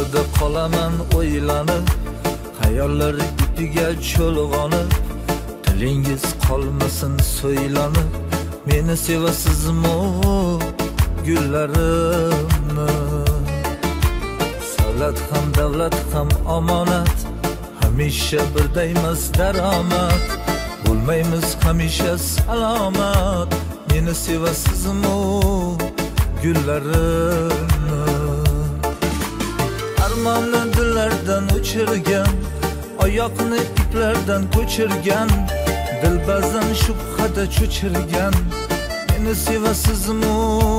Bag'rida qolaman o'ylanib, xayollar ipiga cho'lg'onib, tilingiz qolmasin so'ylanib, meni sevasizmi gullarimni? Savlat ham davlat ham omonat, hamisha birdaymiz daromad, bo'lmaymiz hamisha salomat, meni sevasizmi gullarimni? Armonni dillardan o'chirgan, oyoqni iplardan ko'chirgan, dil ba'zan shubhada cho'chirgan, meni sevasizmi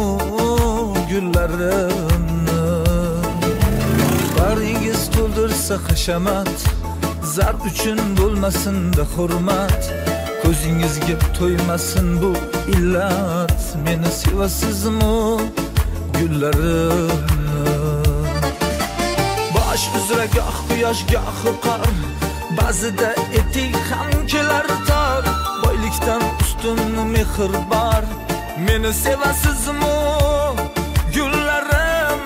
gullarimni? Baringiz to'ldirsa hashamat, zar uchun bo'lmasin-da hurmat, ko'zingizga to'ymasin bu illat, meni sevasizmi gullarimni? Bosh uzra goh quyosh goh qor, ba'zida etik ham kelar tor, boylikdan ustun mehr bor, meni sevasizmi gullarimni?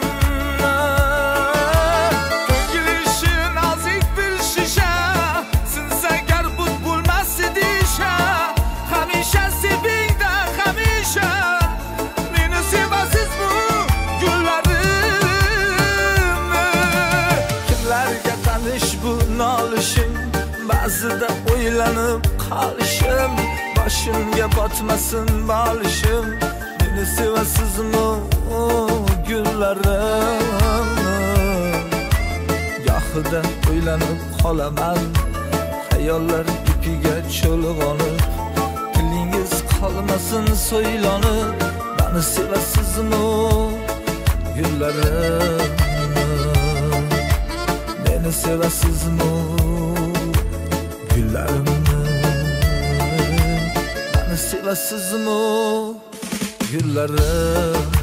To'ngilishi nozik bir shisha, sinsa gar but bo'lmas idisha, hamisha sevingda hamisha, meni sevasizmi gullarimni? Kimlarga tanish bu nolishing, ba'zida o'ylanib qolishim, boshimga botmasin bolishim, meni sevasizmi gullarimni? Gohida o'ylanib qolaman, xayollar ipiga cho'lg'onib, tilingiz qolmasin so'ylanib, meni sevasizmi gullarimni? Meni sevasizmi gullarimni? Meni sevasizmi gullarimni?